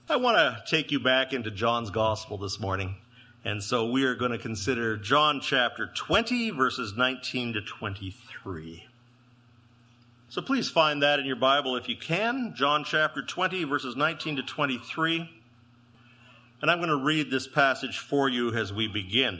I want to take you back into John's Gospel this morning. And so we are going to consider John chapter 20, verses 19 to 23. So please find that in your Bible if you can. John chapter 20, verses 19 to 23. And I'm going to read this passage for you as we begin.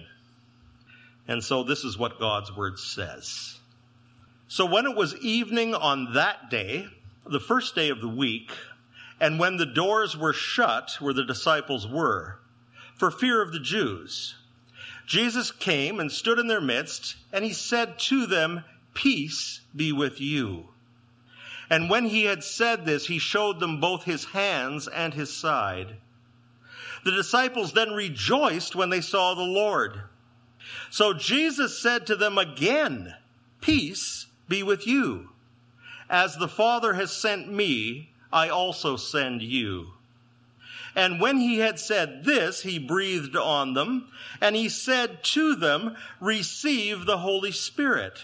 And so this is what God's word says. So when it was evening on that day, the first day of the week, and when the doors were shut where the disciples were, for fear of the Jews, Jesus came and stood in their midst, and he said to them, "Peace be with you." And when he had said this, he showed them both his hands and his side. The disciples then rejoiced when they saw the Lord. So Jesus said to them again, "Peace be with you. As the Father has sent me, I also send you." And when he had said this, he breathed on them, and he said to them, "Receive the Holy Spirit.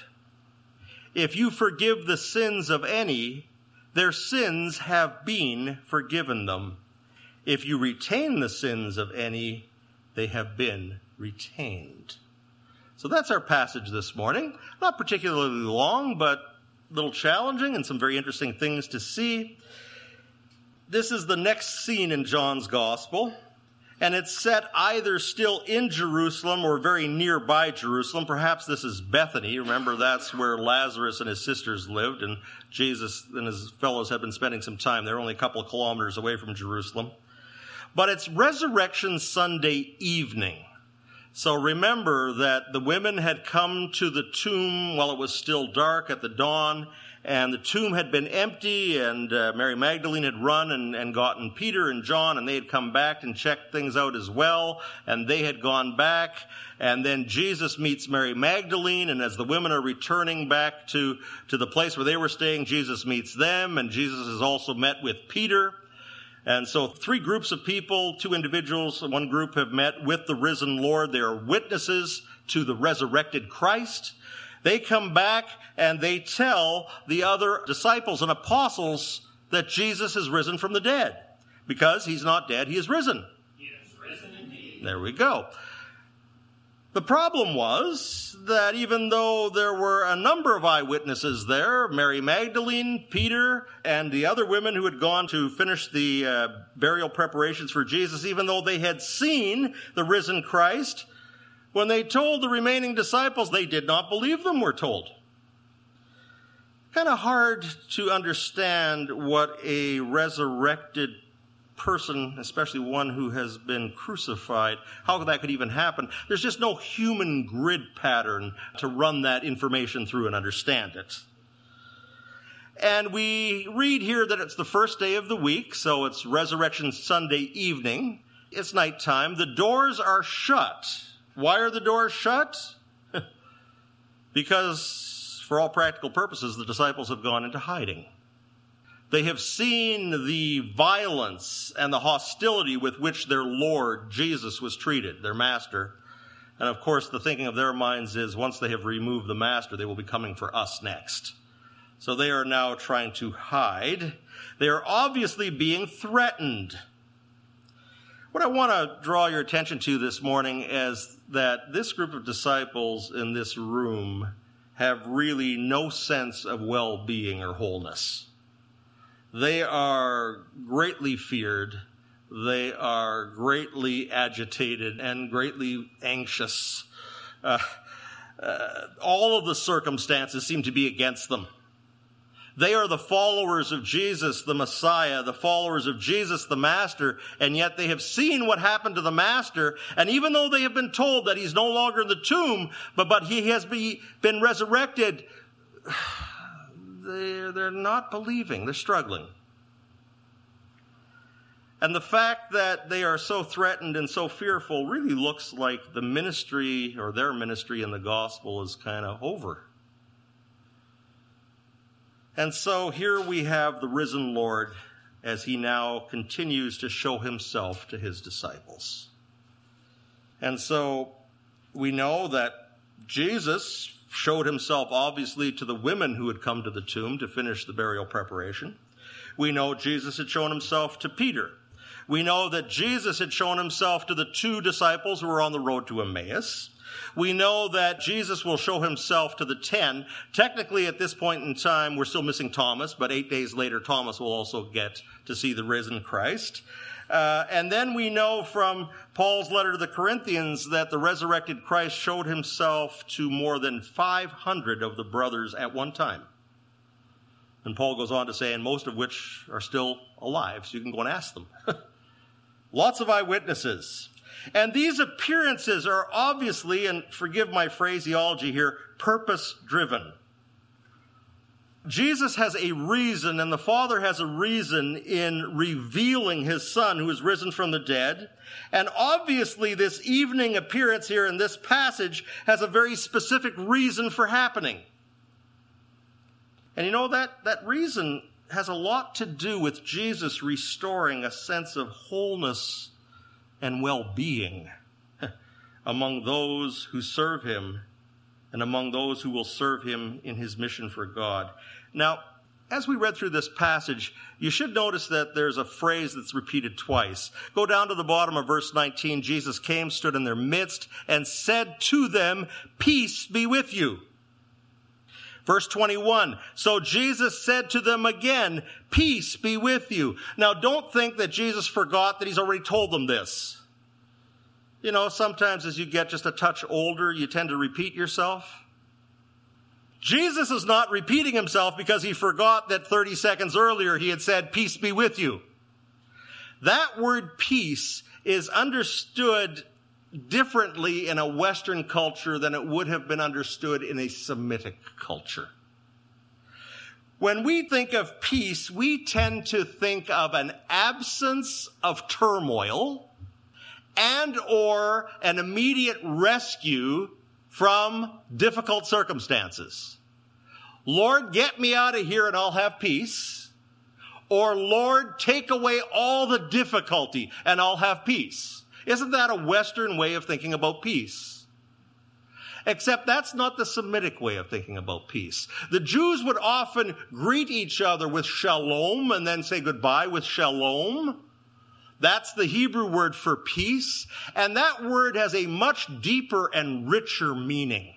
If you forgive the sins of any, their sins have been forgiven them. If you retain the sins of any, they have been retained." So that's our passage this morning. Not particularly long, but a little challenging and some very interesting things to see. This is the next scene in John's Gospel, and it's set either still in Jerusalem or very nearby Jerusalem. Perhaps this is Bethany. Remember, that's where Lazarus and his sisters lived, and Jesus and his fellows had been spending some time there, only a couple of kilometers away from Jerusalem. But it's Resurrection Sunday evening. So remember that the women had come to the tomb while it was still dark at the dawn, and the tomb had been empty, and Mary Magdalene had run and gotten Peter and John, and they had come back and checked things out as well, and they had gone back. And then Jesus meets Mary Magdalene, and as the women are returning back to the place where they were staying, Jesus meets them, and Jesus has also met with Peter. And so 3 groups of people, 2 individuals, one group have met with the risen Lord. They are witnesses to the resurrected Christ. They come back and they tell the other disciples and apostles that Jesus is risen from the dead. Because he's not dead, he is risen. He is risen indeed. There we go. The problem was that even though there were a number of eyewitnesses there, Mary Magdalene, Peter, and the other women who had gone to finish the burial preparations for Jesus, even though they had seen the risen Christ, when they told the remaining disciples, they did not believe them, we're told. Kind of hard to understand what a resurrected person, especially one who has been crucified, how that could even happen. There's just no human grid pattern to run that information through and understand it. And we read here that it's the first day of the week, so it's Resurrection Sunday evening. It's nighttime. The doors are shut. Why are the doors shut? Because, for all practical purposes, the disciples have gone into hiding. They have seen the violence and the hostility with which their Lord, Jesus, was treated, their master. And of course, the thinking of their minds is once they have removed the master, they will be coming for us next. So they are now trying to hide. They are obviously being threatened. What I want to draw your attention to this morning is that this group of disciples in this room have really no sense of well-being or wholeness. They are greatly feared, they are greatly agitated and greatly anxious. All of the circumstances seem to be against them. They are the followers of Jesus, the Messiah, the followers of Jesus, the Master, and yet they have seen what happened to the Master, and even though they have been told that he's no longer in the tomb, but he has been resurrected, they're not believing. They're struggling. And the fact that they are so threatened and so fearful really looks like the ministry or their ministry in the gospel is kind of over. And so here we have the risen Lord as he now continues to show himself to his disciples. And so we know that Jesus showed himself obviously to the women who had come to the tomb to finish the burial preparation. We know Jesus had shown himself to Peter. We know that Jesus had shown himself to the 2 disciples who were on the road to Emmaus. We know that Jesus will show himself to the 10. Technically, at this point in time, we're still missing Thomas, but 8 days later, Thomas will also get to see the risen Christ. And then we know from Paul's letter to the Corinthians that the resurrected Christ showed himself to more than 500 of the brothers at one time. And Paul goes on to say, and most of which are still alive, so you can go and ask them. Lots of eyewitnesses. And these appearances are obviously, and forgive my phraseology here, purpose-driven. Jesus has a reason, and the Father has a reason in revealing his Son who is risen from the dead. And obviously this evening appearance here in this passage has a very specific reason for happening. And you know, that reason has a lot to do with Jesus restoring a sense of wholeness and well-being among those who serve him and among those who will serve him in his mission for God. Now, as we read through this passage, you should notice that there's a phrase that's repeated twice. Go down to the bottom of verse 19. Jesus came, stood in their midst, and said to them, "Peace be with you." Verse 21, so Jesus said to them again, "Peace be with you." Now, don't think that Jesus forgot that he's already told them this. You know, sometimes as you get just a touch older, you tend to repeat yourself. Jesus is not repeating himself because he forgot that 30 seconds earlier he had said, "Peace be with you." That word peace is understood differently in a Western culture than it would have been understood in a Semitic culture. When we think of peace, we tend to think of an absence of turmoil and or an immediate rescue from difficult circumstances. Lord, get me out of here and I'll have peace. Or Lord, take away all the difficulty and I'll have peace. Isn't that a Western way of thinking about peace? Except that's not the Semitic way of thinking about peace. The Jews would often greet each other with shalom and then say goodbye with shalom. That's the Hebrew word for peace. And that word has a much deeper and richer meaning.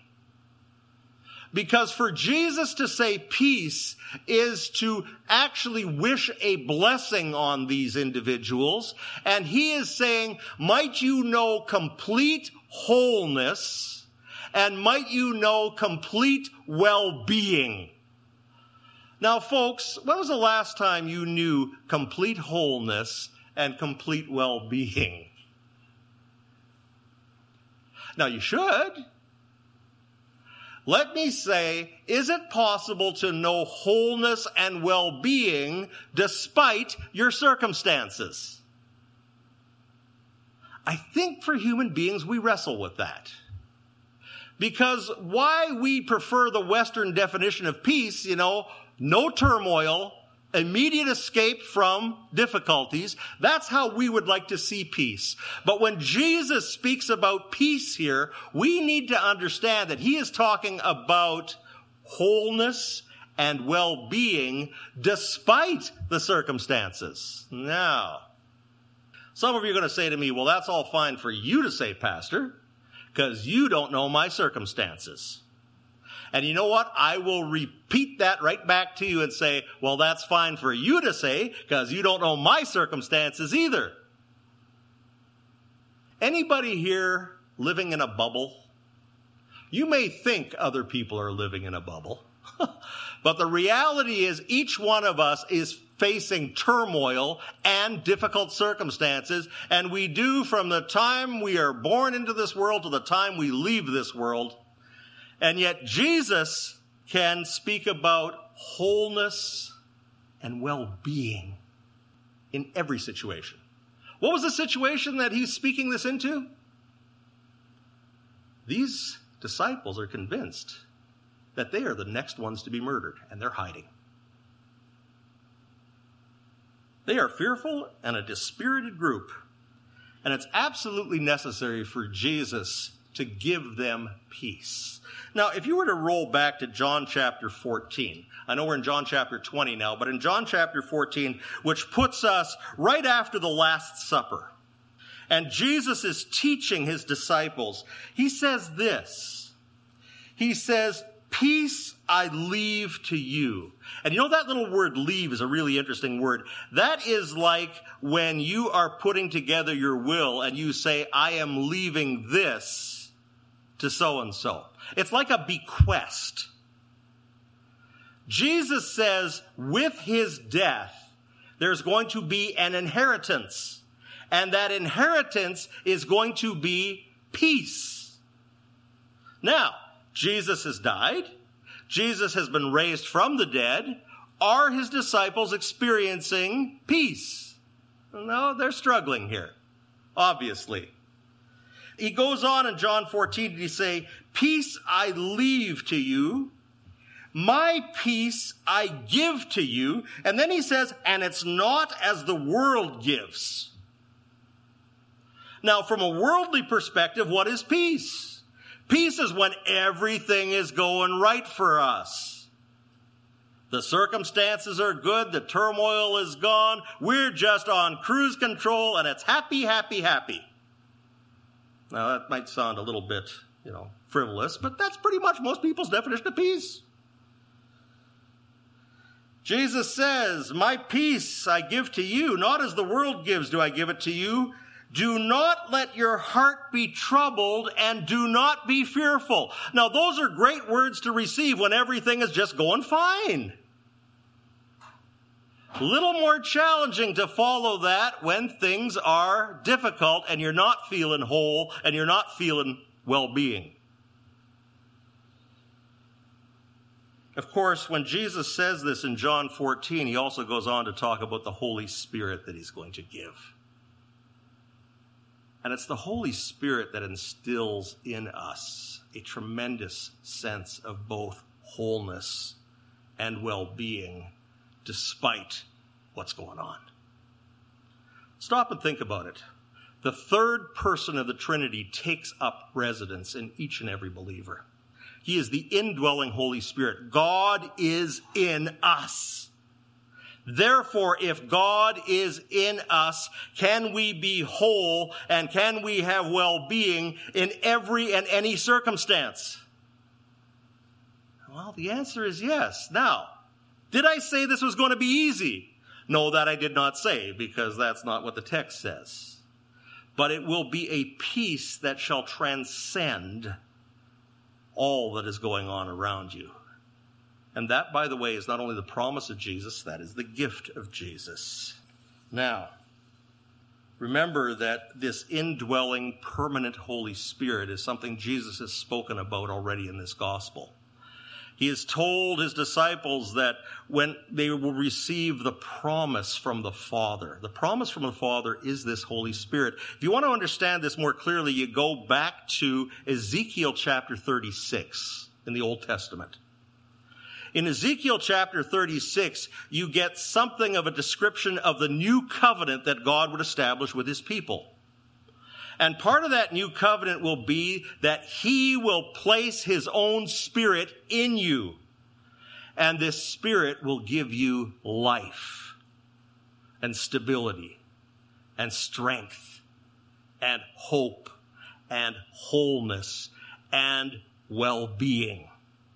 Because for Jesus to say peace is to actually wish a blessing on these individuals. And he is saying, might you know complete wholeness and might you know complete well-being. Now, folks, when was the last time you knew complete wholeness and complete well-being? Now, you should. Let me say, is it possible to know wholeness and well-being despite your circumstances? I think for human beings, we wrestle with that. Because why we prefer the Western definition of peace, no turmoil, immediate escape from difficulties, that's how we would like to see peace. But when Jesus speaks about peace here, we need to understand that he is talking about wholeness and well-being despite the circumstances. Now, some of you are going to say to me, well, that's all fine for you to say, Pastor, because you don't know my circumstances. And you know what? I will repeat that right back to you and say, well, that's fine for you to say because you don't know my circumstances either. Anybody here living in a bubble? You may think other people are living in a bubble, but the reality is each one of us is facing turmoil and difficult circumstances, and we do from the time we are born into this world to the time we leave this world. And yet Jesus can speak about wholeness and well-being in every situation. What was the situation that he's speaking this into? These disciples are convinced that they are the next ones to be murdered, and they're hiding. They are fearful and a dispirited group, and it's absolutely necessary for Jesus to give them peace. Now, if you were to roll back to John chapter 14, I know we're in John chapter 20 now, but in John chapter 14, which puts us right after the Last Supper, and Jesus is teaching his disciples, he says this. He says, "Peace I leave to you." And you know that little word leave is a really interesting word. That is like when you are putting together your will and you say, "I am leaving this to so-and-so." It's like a bequest. Jesus says with his death, there's going to be an inheritance. And that inheritance is going to be peace. Now, Jesus has died. Jesus has been raised from the dead. Are his disciples experiencing peace? No, they're struggling here, obviously. He goes on in John 14 to say, "Peace I leave to you. My peace I give to you." And then he says, "And it's not as the world gives." Now, from a worldly perspective, what is peace? Peace is when everything is going right for us. The circumstances are good, the turmoil is gone, we're just on cruise control, and it's happy, happy, happy. Now, that might sound a little bit, frivolous, but that's pretty much most people's definition of peace. Jesus says, "My peace I give to you, not as the world gives do I give it to you. Do not let your heart be troubled and do not be fearful." Now, those are great words to receive when everything is just going fine. A little more challenging to follow that when things are difficult and you're not feeling whole and you're not feeling well-being. Of course, when Jesus says this in John 14, he also goes on to talk about the Holy Spirit that he's going to give. And it's the Holy Spirit that instills in us a tremendous sense of both wholeness and well-being despite what's going on. Stop and think about it. The third person of the Trinity takes up residence in each and every believer. He is the indwelling Holy Spirit. God is in us. Therefore, if God is in us, can we be whole and can we have well-being in every and any circumstance? Well, the answer is yes. Now, did I say this was going to be easy? No, that I did not say, because that's not what the text says. But it will be a peace that shall transcend all that is going on around you. And that, by the way, is not only the promise of Jesus, that is the gift of Jesus. Now, remember that this indwelling, permanent Holy Spirit is something Jesus has spoken about already in this gospel. He has told his disciples that when they will receive the promise from the Father is this Holy Spirit. If you want to understand this more clearly, you go back to Ezekiel chapter 36 in the Old Testament. In Ezekiel chapter 36, you get something of a description of the new covenant that God would establish with his people. And part of that new covenant will be that he will place his own Spirit in you. And this Spirit will give you life and stability and strength and hope and wholeness and well-being.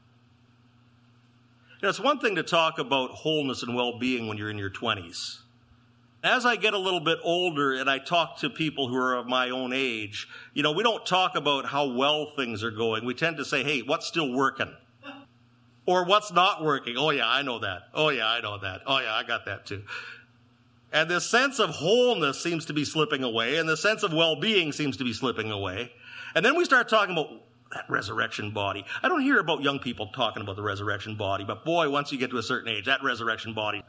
It's one thing to talk about wholeness and well-being when you're in your 20s. As I get a little bit older and I talk to people who are of my own age, we don't talk about how well things are going. We tend to say, "Hey, what's still working?" Or "What's not working?" "Oh yeah, I know that. Oh yeah, I know that. Oh yeah, I got that too." And this sense of wholeness seems to be slipping away, and the sense of well-being seems to be slipping away. And then we start talking about that resurrection body. I don't hear about young people talking about the resurrection body, but boy, once you get to a certain age, that resurrection body.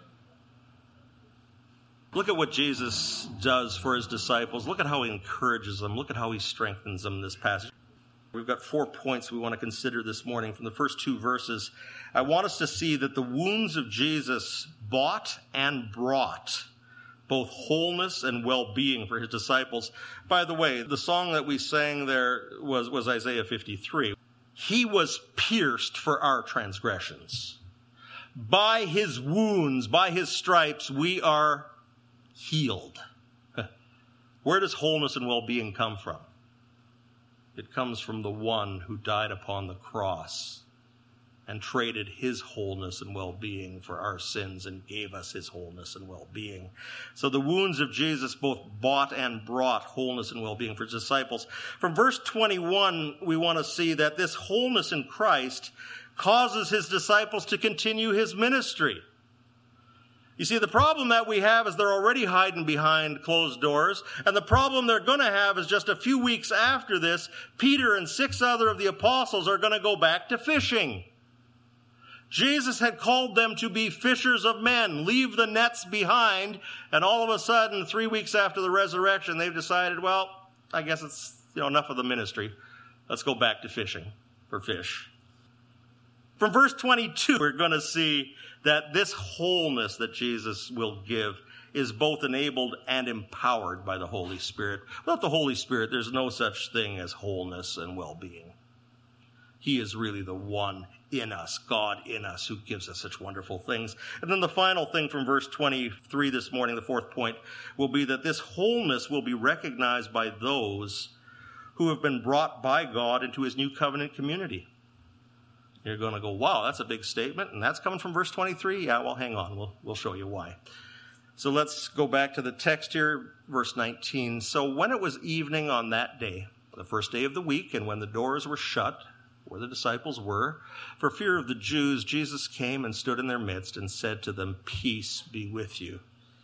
Look at what Jesus does for his disciples. Look at how he encourages them. Look at how he strengthens them in this passage. We've got 4 points we want to consider this morning from the first 2 verses. I want us to see that the wounds of Jesus bought and brought both wholeness and well-being for his disciples. By the way, the song that we sang there was Isaiah 53. He was pierced for our transgressions. By his wounds, by his stripes, we are healed. Where does wholeness and well-being come from? It comes from the one who died upon the cross and traded his wholeness and well-being for our sins and gave us his wholeness and well-being. So the wounds of Jesus both bought and brought wholeness and well-being for his disciples. From verse 21, we want to see that this wholeness in Christ causes his disciples to continue his ministry. You see, the problem that we have is they're already hiding behind closed doors, and the problem they're going to have is just a few weeks after this, Peter and 6 other of the apostles are going to go back to fishing. Jesus had called them to be fishers of men, leave the nets behind, and all of a sudden, 3 weeks after the resurrection, they've decided, well, I guess it's enough of the ministry. Let's go back to fishing for fish. From verse 22, we're going to see that this wholeness that Jesus will give is both enabled and empowered by the Holy Spirit. Without the Holy Spirit, there's no such thing as wholeness and well-being. He is really the one in us, God in us, who gives us such wonderful things. And then the final thing from verse 23 this morning, the fourth point, will be that this wholeness will be recognized by those who have been brought by God into his new covenant community. You're going to go, wow, that's a big statement, and that's coming from verse 23? Yeah, well, hang on. We'll show you why. So let's go back to the text here, verse 19. So when it was evening on that day, the first day of the week, and when the doors were shut, where the disciples were, for fear of the Jews, Jesus came and stood in their midst and said to them, "Peace be with you."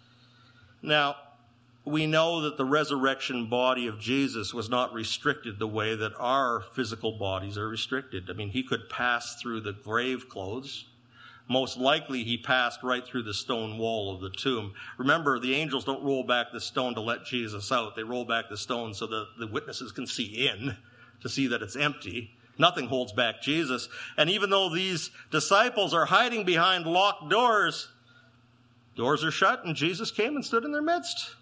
Now, we know that the resurrection body of Jesus was not restricted the way that our physical bodies are restricted. I mean, he could pass through the grave clothes. Most likely, he passed right through the stone wall of the tomb. Remember, the angels don't roll back the stone to let Jesus out. They roll back the stone so that the witnesses can see in, to see that it's empty. Nothing holds back Jesus. And even though these disciples are hiding behind locked doors, doors are shut, and Jesus came and stood in their midst.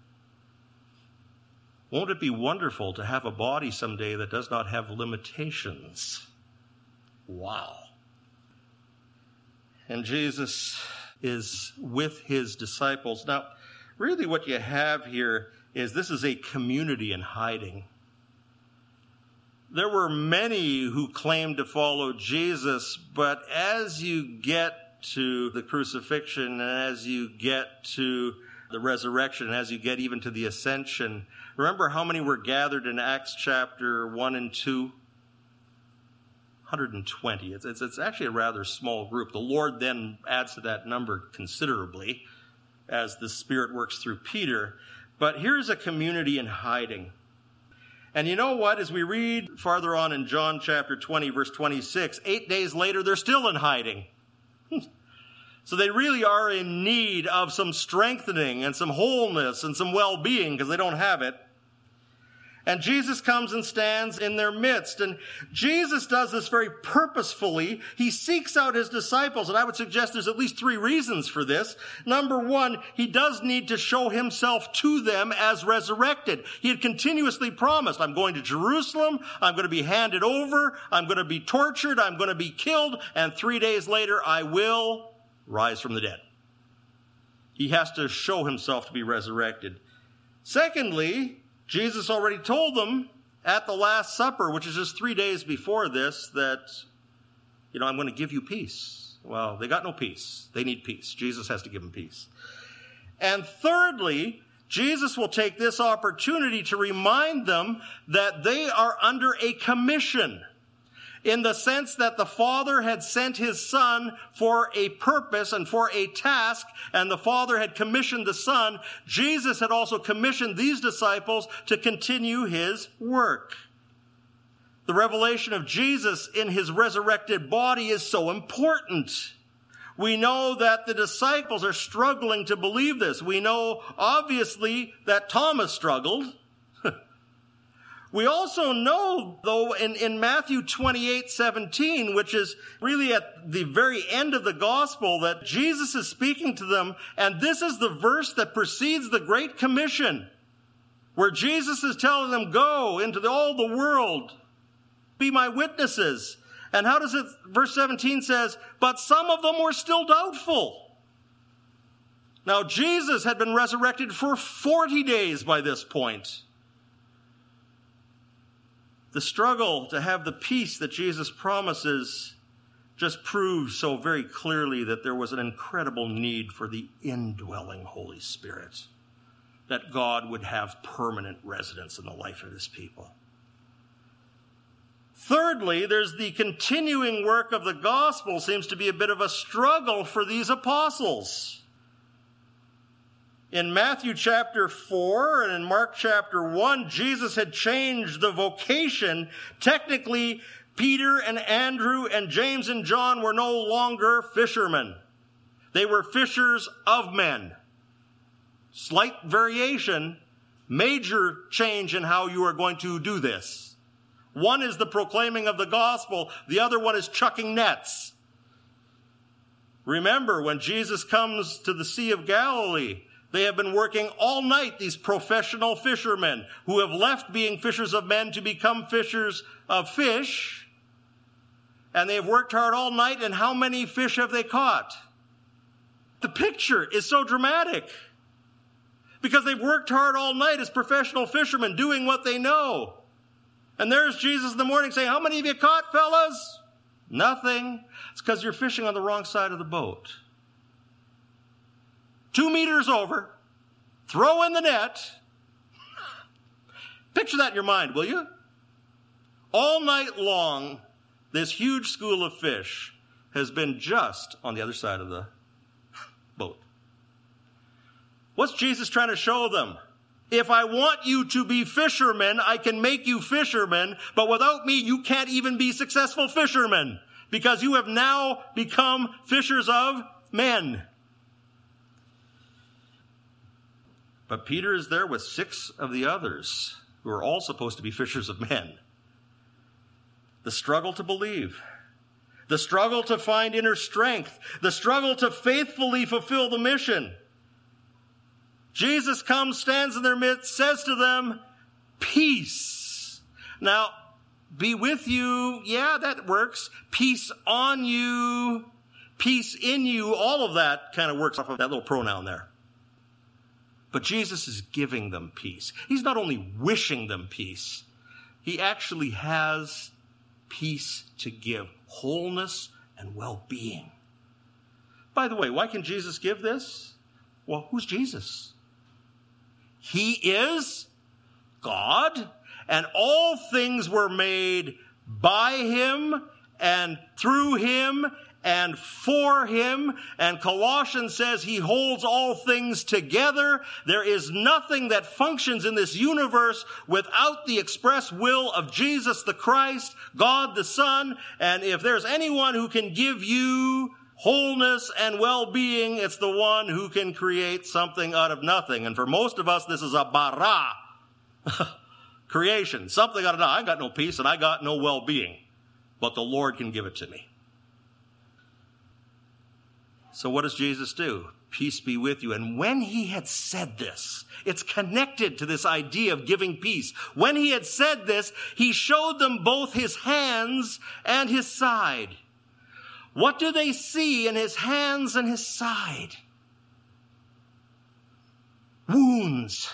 Won't it be wonderful to have a body someday that does not have limitations? Wow. And Jesus is with his disciples. Now, really what you have here is this is a community in hiding. There were many who claimed to follow Jesus, but as you get to the crucifixion, and as you get to the resurrection, and as you get even to the ascension, remember how many were gathered in Acts chapter 1 and 2? 120. It's actually a rather small group. The Lord then adds to that number considerably as the Spirit works through Peter. But here's a community in hiding. And you know what? As we read farther on in John chapter 20, verse 26, 8 days later, they're still in hiding. So they really are in need of some strengthening and some wholeness and some well-being because they don't have it. And Jesus comes and stands in their midst. And Jesus does this very purposefully. He seeks out his disciples. And I would suggest there's at least 3 reasons for this. Number 1, he does need to show himself to them as resurrected. He had continuously promised, I'm going to Jerusalem. I'm going to be handed over. I'm going to be tortured. I'm going to be killed. And 3 days later, I will rise from the dead. He has to show himself to be resurrected. Secondly, Jesus already told them at the Last Supper, which is just 3 days before this, that, I'm going to give you peace. Well, they got no peace. They need peace. Jesus has to give them peace. And thirdly, Jesus will take this opportunity to remind them that they are under a commission, in the sense that the Father had sent his Son for a purpose and for a task, and the Father had commissioned the Son. Jesus had also commissioned these disciples to continue his work. The revelation of Jesus in his resurrected body is so important. We know that the disciples are struggling to believe this. We know, obviously, that Thomas struggled. We also know, though, in Matthew 28:17, which is really at the very end of the gospel, that Jesus is speaking to them, and this is the verse that precedes the Great Commission, where Jesus is telling them, go into all the world, be my witnesses. And how does it, verse 17 says, but some of them were still doubtful. Now, Jesus had been resurrected for 40 days by this point. The struggle to have the peace that Jesus promises just proves so very clearly that there was an incredible need for the indwelling Holy Spirit, that God would have permanent residence in the life of his people. Thirdly, there's the continuing work of the gospel seems to be a bit of a struggle for these apostles. In Matthew chapter 4 and in Mark chapter 1, Jesus had changed the vocation. Technically, Peter and Andrew and James and John were no longer fishermen. They were fishers of men. Slight variation, major change in how you are going to do this. One is the proclaiming of the gospel. The other one is chucking nets. Remember, when Jesus comes to the Sea of Galilee, they have been working all night, these professional fishermen who have left being fishers of men to become fishers of fish. And they've worked hard all night, and how many fish have they caught? The picture is so dramatic because they've worked hard all night as professional fishermen doing what they know. And there's Jesus in the morning saying, how many have you caught, fellas? Nothing. It's because you're fishing on the wrong side of the boat. 2 meters over, throw in the net. Picture that in your mind, will you? All night long, this huge school of fish has been just on the other side of the boat. What's Jesus trying to show them? If I want you to be fishermen, I can make you fishermen, but without me, you can't even be successful fishermen, because you have now become fishers of men. But Peter is there with 6 of the others who are all supposed to be fishers of men. The struggle to believe, the struggle to find inner strength, the struggle to faithfully fulfill the mission. Jesus comes, stands in their midst, says to them, peace. Now, be with you, yeah, that works. Peace on you, peace in you, all of that kind of works off of that little pronoun there. But Jesus is giving them peace. He's not only wishing them peace, he actually has peace to give, wholeness and well-being. By the way, why can Jesus give this? Well, who's Jesus? He is God, and all things were made by him and through him and for him. And Colossians says he holds all things together. There is nothing that functions in this universe without the express will of Jesus the Christ, God the Son. And if there's anyone who can give you wholeness and well-being, it's the one who can create something out of nothing. And for most of us, this is a bara creation, something out of nothing. I got no peace and I got no well-being, but the Lord can give it to me. So what does Jesus do? Peace be with you. And when he had said this, it's connected to this idea of giving peace. When he had said this, he showed them both his hands and his side. What do they see in his hands and his side? Wounds.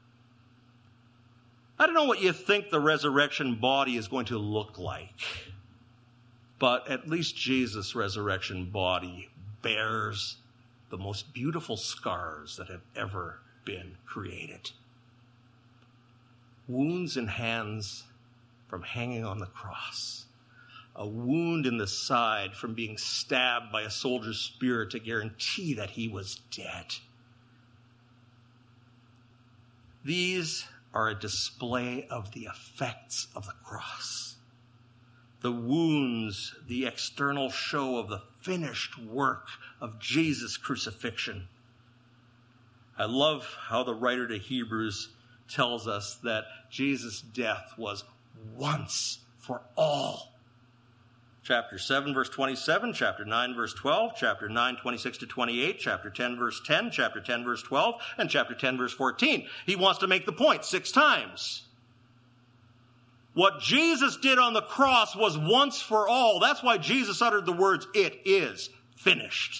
I don't know what you think the resurrection body is going to look like, but at least Jesus' resurrection body bears the most beautiful scars that have ever been created. Wounds in hands from hanging on the cross. A wound in the side from being stabbed by a soldier's spear to guarantee that he was dead. These are a display of the effects of the cross. The wounds, the external show of the finished work of Jesus' crucifixion. I love how the writer to Hebrews tells us that Jesus' death was once for all. Chapter 7, verse 27, chapter 9, verse 12, chapter 9, 26 to 28, chapter 10, verse 10, chapter 10, verse 12, and chapter 10, verse 14. He wants to make the point 6 times. What Jesus did on the cross was once for all. That's why Jesus uttered the words, "It is finished."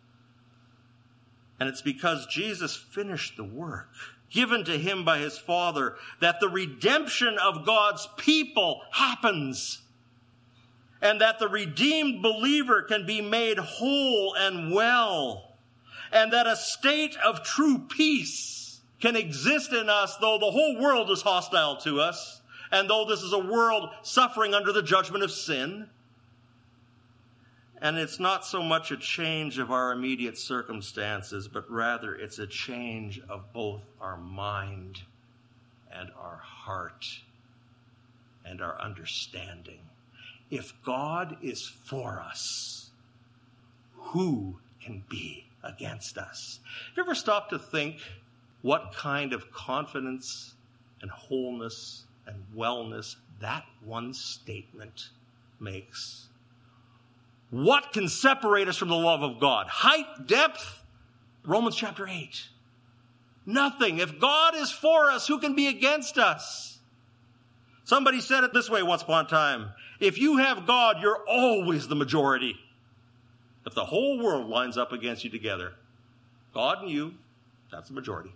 And it's because Jesus finished the work given to him by his Father that the redemption of God's people happens, and that the redeemed believer can be made whole and well, and that a state of true peace can exist in us though the whole world is hostile to us, and though this is a world suffering under the judgment of sin. And it's not so much a change of our immediate circumstances, but rather it's a change of both our mind and our heart and our understanding. If God is for us, who can be against us? Have you ever stopped to think what kind of confidence and wholeness and wellness that one statement makes? What can separate us from the love of God? Height, depth? Romans chapter 8. Nothing. If God is for us, who can be against us? Somebody said it this way once upon a time. If you have God, you're always the majority. If the whole world lines up against you together, God and you, that's the majority.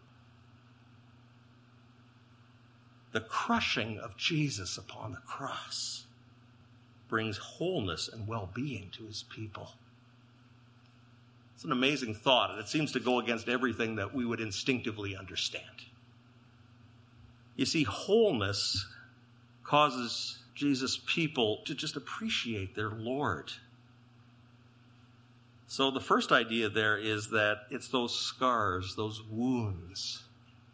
The crushing of Jesus upon the cross brings wholeness and well-being to his people. It's an amazing thought, and it seems to go against everything that we would instinctively understand. You see, wholeness causes Jesus' people to just appreciate their Lord. So the first idea there is that it's those scars, those wounds.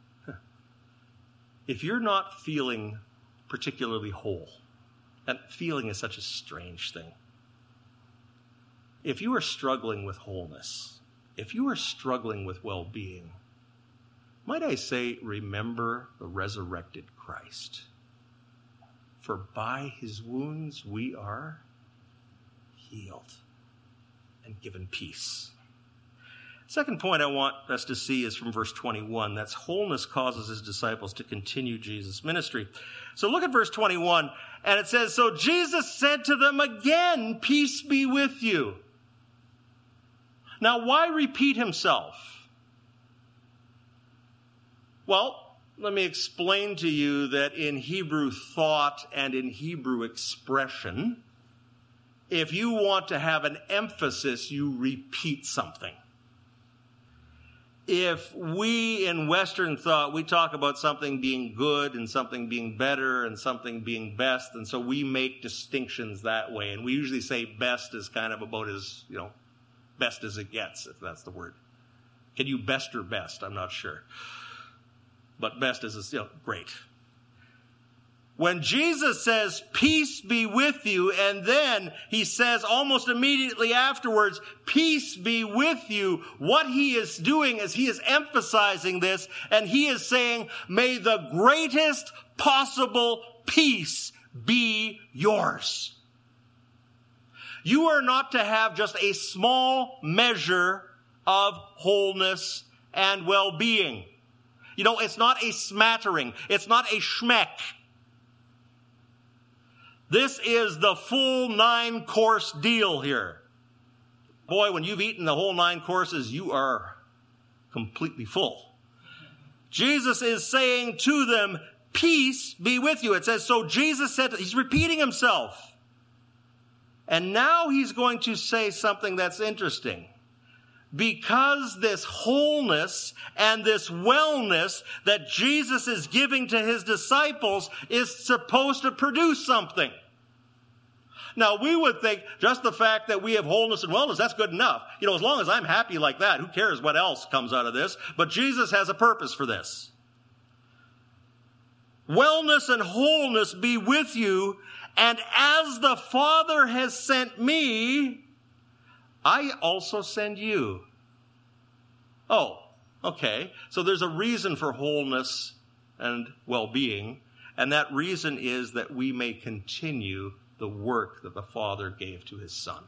If you're not feeling particularly whole, and feeling is such a strange thing. If you are struggling with wholeness, if you are struggling with well-being, might I say, remember the resurrected Christ. For by his wounds we are healed and given peace. Second point I want us to see is from verse 21. That's wholeness causes his disciples to continue Jesus' ministry. So look at verse 21, and it says, "So Jesus said to them again, 'Peace be with you.'" Now, why repeat himself? Well, let me explain to you that in Hebrew thought and in Hebrew expression, if you want to have an emphasis, you repeat something. If we in Western thought, we talk about something being good and something being better and something being best, and so we make distinctions that way. And we usually say best is kind of about as, best as it gets, if that's the word. Can you best or best? I'm not sure. But best is, great. When Jesus says, "Peace be with you," and then he says almost immediately afterwards, "Peace be with you," what he is doing is he is emphasizing this, and he is saying, may the greatest possible peace be yours. You are not to have just a small measure of wholeness and well-being. It's not a smattering. It's not a schmeck. This is the full 9-course deal here. Boy, when you've eaten the whole 9 courses, you are completely full. Jesus is saying to them, "Peace be with you." It says, so Jesus said, he's repeating himself. And now he's going to say something that's interesting. Because this wholeness and this wellness that Jesus is giving to his disciples is supposed to produce something. Now, we would think just the fact that we have wholeness and wellness, that's good enough. As long as I'm happy like that, who cares what else comes out of this? But Jesus has a purpose for this. Wellness and wholeness be with you, and as the Father has sent me, I also send you. Oh, okay. So there's a reason for wholeness and well-being. And that reason is that we may continue the work that the Father gave to his Son.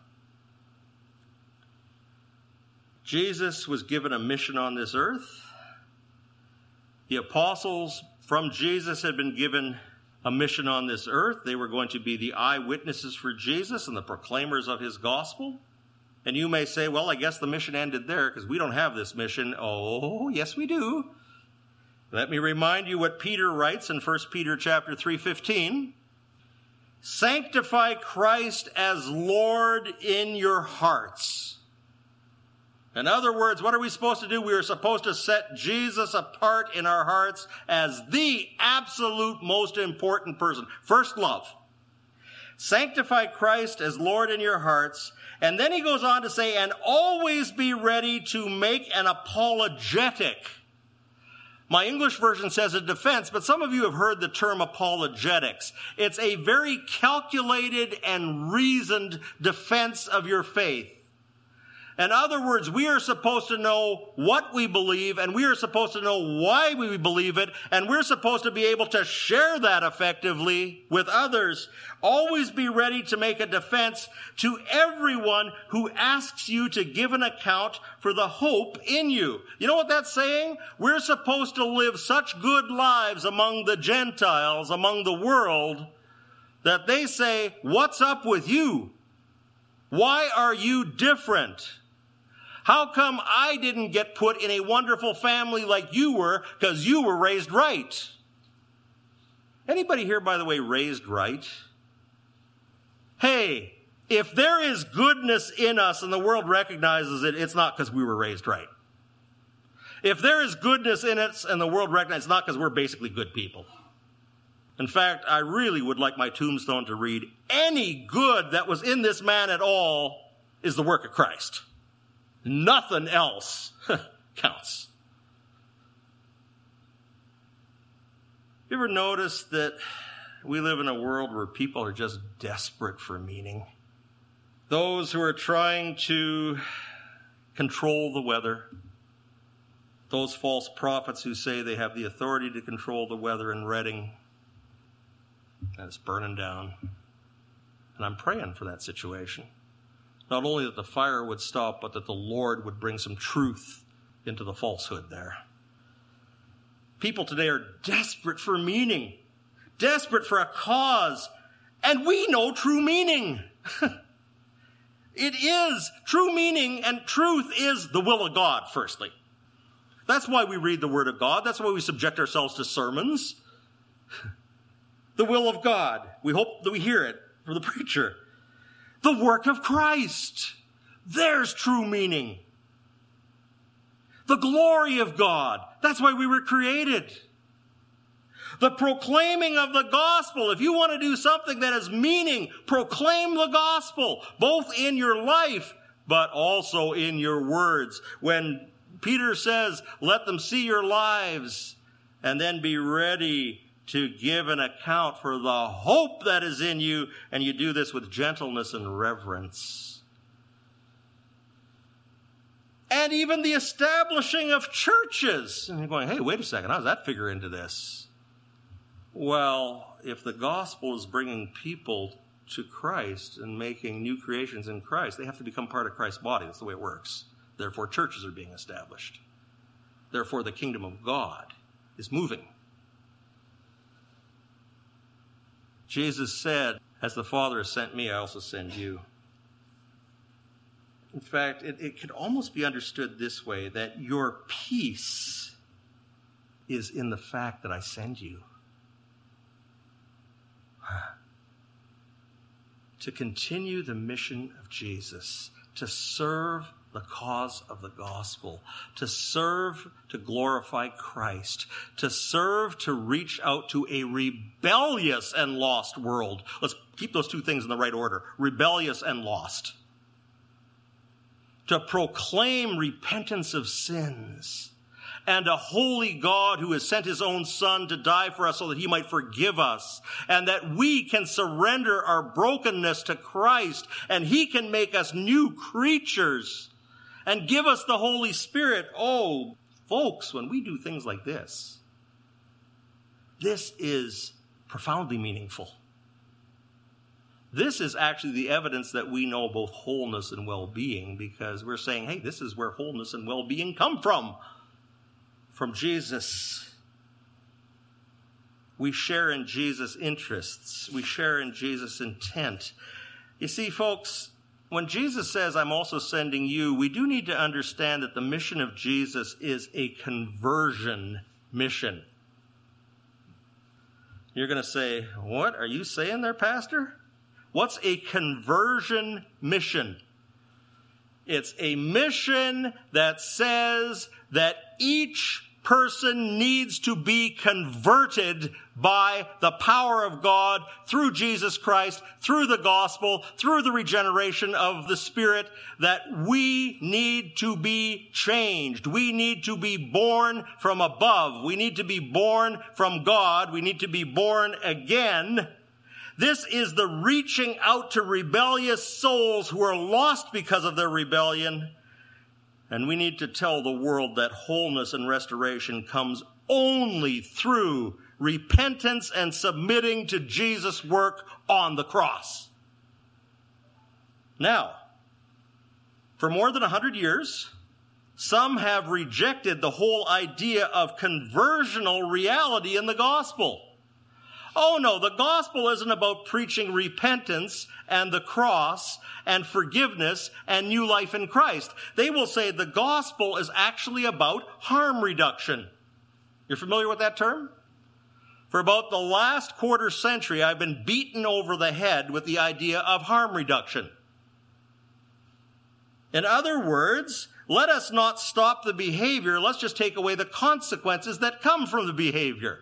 Jesus was given a mission on this earth. The apostles from Jesus had been given a mission on this earth. They were going to be the eyewitnesses for Jesus and the proclaimers of his gospel. And you may say, well, I guess the mission ended there because we don't have this mission. Oh, yes, we do. Let me remind you what Peter writes in 1 Peter chapter 3:15. Sanctify Christ as Lord in your hearts. In other words, what are we supposed to do? We are supposed to set Jesus apart in our hearts as the absolute most important person. First love. Sanctify Christ as Lord in your hearts. And then he goes on to say, and always be ready to make an apologetic. My English version says a defense, but some of you have heard the term apologetics. It's a very calculated and reasoned defense of your faith. In other words, we are supposed to know what we believe, and we are supposed to know why we believe it, and we're supposed to be able to share that effectively with others. Always be ready to make a defense to everyone who asks you to give an account for the hope in you. You know what that's saying? We're supposed to live such good lives among the Gentiles, among the world, that they say, what's up with you? Why are you different? How come I didn't get put in a wonderful family like you were because you were raised right? Anybody here, by the way, raised right? Hey, if there is goodness in us and the world recognizes it, it's not because we were raised right. If there is goodness in us and the world recognizes it, it's not because we're basically good people. In fact, I really would like my tombstone to read, any good that was in this man at all is the work of Christ. Nothing else counts. You ever notice that we live in a world where people are just desperate for meaning? Those who are trying to control the weather, those false prophets who say they have the authority to control the weather in Redding, and it's burning down. And I'm praying for that situation. Not only that the fire would stop, but that the Lord would bring some truth into the falsehood there. People today are desperate for meaning, desperate for a cause, and we know true meaning. It is true meaning, and truth is the will of God, firstly. That's why we read the Word of God. That's why we subject ourselves to sermons. The will of God. We hope that we hear it from the preacher. The work of Christ. There's true meaning. The glory of God. That's why we were created. The proclaiming of the gospel. If you want to do something that has meaning, proclaim the gospel, both in your life, but also in your words. When Peter says, let them see your lives, and then be ready to give an account for the hope that is in you, and you do this with gentleness and reverence. And even the establishing of churches. And you're going, hey, wait a second, how does that figure into this? Well, if the gospel is bringing people to Christ and making new creations in Christ, they have to become part of Christ's body. That's the way it works. Therefore, churches are being established. Therefore, the kingdom of God is moving. Jesus said, as the Father has sent me, I also send you. In fact, it could almost be understood this way, that your peace is in the fact that I send you. To continue the mission of Jesus, to serve the cause of the gospel, to serve to glorify Christ, to serve to reach out to a rebellious and lost world. Let's keep those two things in the right order. Rebellious and lost. To proclaim repentance of sins and a holy God who has sent his own Son to die for us so that he might forgive us, and that we can surrender our brokenness to Christ, and he can make us new creatures and give us the Holy Spirit. Oh, folks, when we do things like this, This is profoundly meaningful. This is actually the evidence that we know both wholeness and well-being, because we're saying, hey, this is where wholeness and well-being come from Jesus. We share in Jesus' interests. We share in Jesus' intent. You see, folks, when Jesus says, I'm also sending you, we do need to understand that the mission of Jesus is a conversion mission. You're going to say, what are you saying there, Pastor? What's a conversion mission? It's a mission that says that each person needs to be converted by the power of God through Jesus Christ, through the gospel, through the regeneration of the Spirit, that we need to be changed. We need to be born from above. We need to be born from God. We need to be born again. This is the reaching out to rebellious souls who are lost because of their rebellion. And we need to tell the world that wholeness and restoration comes only through repentance and submitting to Jesus' work on the cross. Now, for more than 100 years, some have rejected the whole idea of conversional reality in the gospel. Oh no, the gospel isn't about preaching repentance and the cross and forgiveness and new life in Christ. They will say the gospel is actually about harm reduction. You're familiar with that term? For about the last quarter century, I've been beaten over the head with the idea of harm reduction. In other words, let us not stop the behavior, let's just take away the consequences that come from the behavior.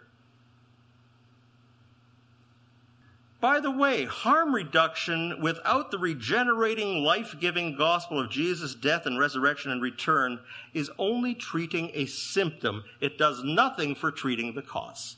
By the way, harm reduction without the regenerating, life-giving gospel of Jesus' death and resurrection and return is only treating a symptom. It does nothing for treating the cause.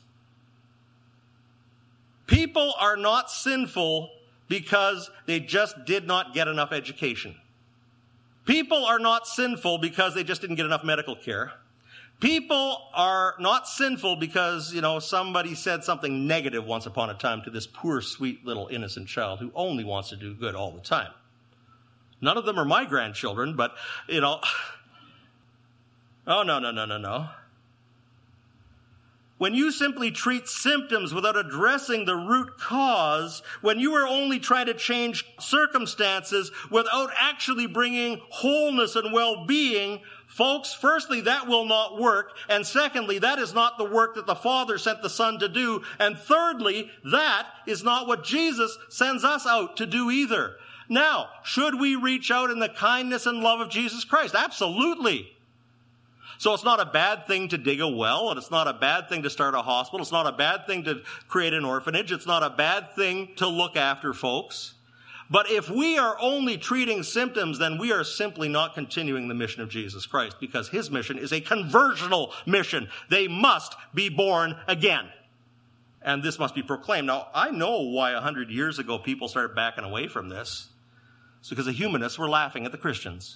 People are not sinful because they just did not get enough education. People are not sinful because they just didn't get enough medical care. People are not sinful because, somebody said something negative once upon a time to this poor, sweet little innocent child who only wants to do good all the time. None of them are my grandchildren, but, oh, no. When you simply treat symptoms without addressing the root cause, when you are only trying to change circumstances without actually bringing wholeness and well-being, folks, firstly, that will not work. And secondly, that is not the work that the Father sent the Son to do. And thirdly, that is not what Jesus sends us out to do either. Now, should we reach out in the kindness and love of Jesus Christ? Absolutely. So it's not a bad thing to dig a well, and it's not a bad thing to start a hospital. It's not a bad thing to create an orphanage. It's not a bad thing to look after folks. But if we are only treating symptoms, then we are simply not continuing the mission of Jesus Christ, because his mission is a conversional mission. They must be born again. And this must be proclaimed. Now, I know why 100 years ago people started backing away from this. It's because the humanists were laughing at the Christians.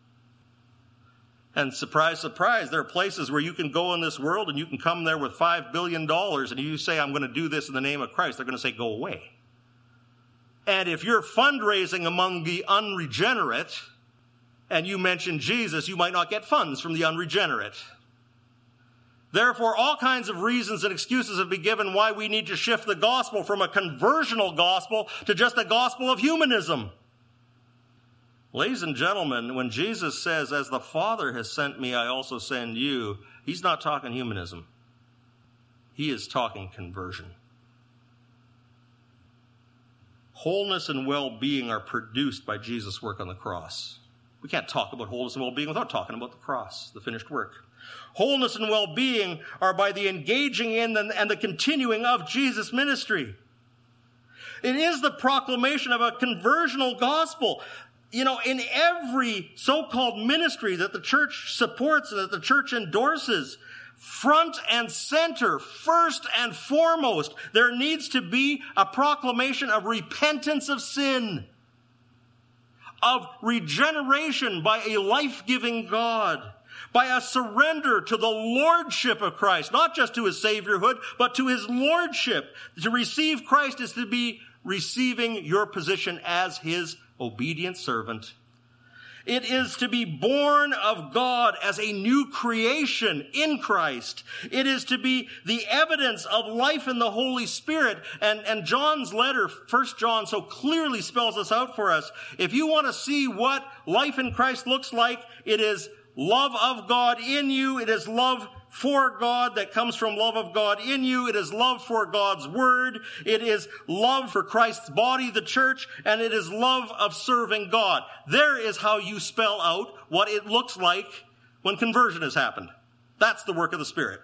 And surprise, surprise, there are places where you can go in this world and you can come there with $5 billion and you say, I'm going to do this in the name of Christ. They're going to say, go away. And if you're fundraising among the unregenerate and you mention Jesus, you might not get funds from the unregenerate. Therefore, all kinds of reasons and excuses have been given why we need to shift the gospel from a conversional gospel to just a gospel of humanism. Ladies and gentlemen, when Jesus says, as the Father has sent me, I also send you, he's not talking humanism. He is talking conversion. Wholeness and well-being are produced by Jesus' work on the cross. We can't talk about wholeness and well-being without talking about the cross, the finished work. Wholeness and well-being are by the engaging in and the continuing of Jesus' ministry. It is the proclamation of a conversional gospel. In every so-called ministry that the church supports and that the church endorses, front and center, first and foremost, there needs to be a proclamation of repentance of sin, of regeneration by a life-giving God, by a surrender to the lordship of Christ, not just to his saviorhood, but to his lordship. To receive Christ is to be receiving your position as his obedient servant. It is to be born of God as a new creation in Christ. It is to be the evidence of life in the Holy Spirit. And John's letter, 1 John, so clearly spells this out for us. If you want to see what life in Christ looks like, it is love of God in you. It is love for God that comes from love of God in you. It is love for God's word. It is love for Christ's body, the church, and it is love of serving God. There is how you spell out what it looks like when conversion has happened. That's the work of the Spirit.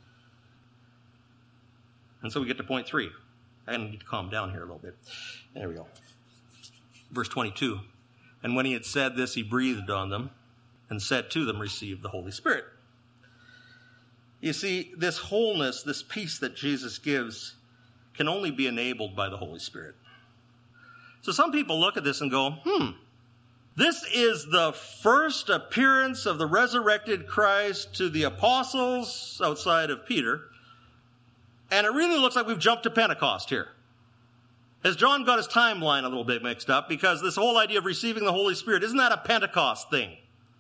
And so we get to point 3. I need to calm down here a little bit. There we go. Verse 22. And when he had said this, he breathed on them and said to them, receive the Holy Spirit. You see, this wholeness, this peace that Jesus gives can only be enabled by the Holy Spirit. So some people look at this and go, this is the first appearance of the resurrected Christ to the apostles outside of Peter. And it really looks like we've jumped to Pentecost here. Has John got his timeline a little bit mixed up? Because this whole idea of receiving the Holy Spirit, isn't that a Pentecost thing?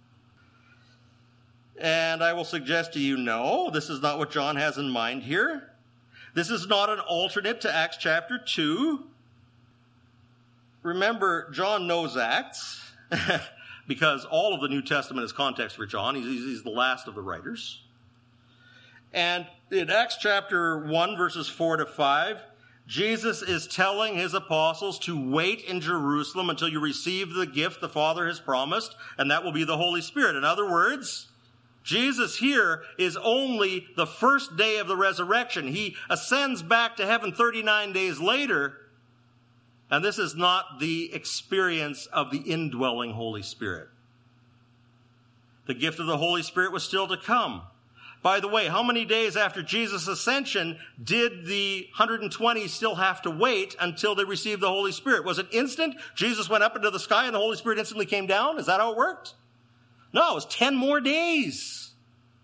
And I will suggest to you, no, this is not what John has in mind here. This is not an alternate to Acts chapter 2. Remember, John knows Acts, because all of the New Testament is context for John. He's the last of the writers. And in Acts chapter 1, verses 4 to 5, Jesus is telling his apostles to wait in Jerusalem until you receive the gift the Father has promised, and that will be the Holy Spirit. In other words, Jesus here is only the first day of the resurrection. He ascends back to heaven 39 days later, and this is not the experience of the indwelling Holy Spirit. The gift of the Holy Spirit was still to come. By the way, how many days after Jesus' ascension did the 120 still have to wait until they received the Holy Spirit? Was it instant? Jesus went up into the sky and the Holy Spirit instantly came down? Is that how it worked? No, it was 10 more days.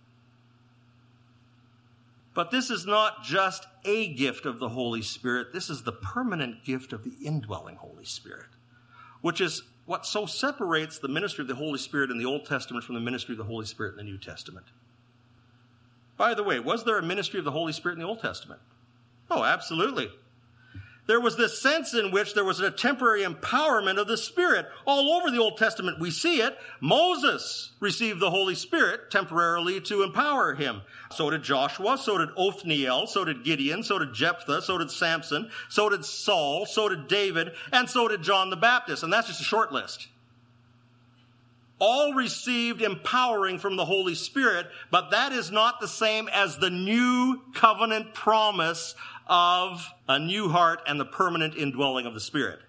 But this is not just a gift of the Holy Spirit. This is the permanent gift of the indwelling Holy Spirit, which is what so separates the ministry of the Holy Spirit in the Old Testament from the ministry of the Holy Spirit in the New Testament. By the way, was there a ministry of the Holy Spirit in the Old Testament? Oh, absolutely. There was this sense in which there was a temporary empowerment of the Spirit. All over the Old Testament we see it. Moses received the Holy Spirit temporarily to empower him. So did Joshua, so did Othniel, so did Gideon, so did Jephthah, so did Samson, so did Saul, so did David, and so did John the Baptist. And that's just a short list. All received empowering from the Holy Spirit, but that is not the same as the new covenant promise of a new heart and the permanent indwelling of the Spirit.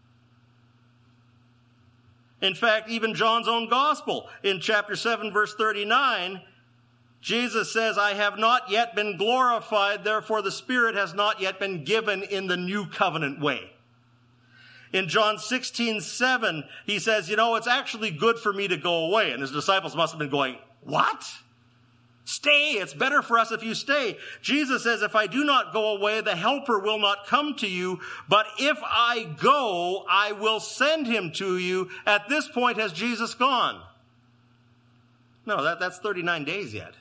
In fact, even John's own gospel, in chapter 7, verse 39, Jesus says, I have not yet been glorified, therefore the Spirit has not yet been given in the new covenant way. In John 16:7, he says, it's actually good for me to go away. And his disciples must have been going, what? Stay. It's better for us if you stay. Jesus says, if I do not go away, the Helper will not come to you. But if I go, I will send him to you. At this point, has Jesus gone? No, that's 39 days yet.